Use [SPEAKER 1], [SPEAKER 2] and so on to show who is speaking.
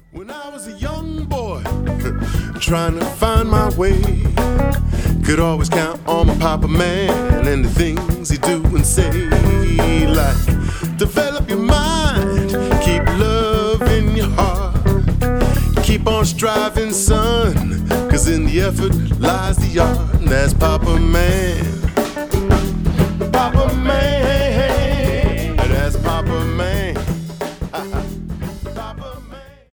[SPEAKER 1] When I was a young boy, trying to find my way, could always count on my Papa Man and the things he'd do and say, like develop your mind, keep love in your heart, keep on striving, son, 'cause in the effort lies the art, and that's Papa Man.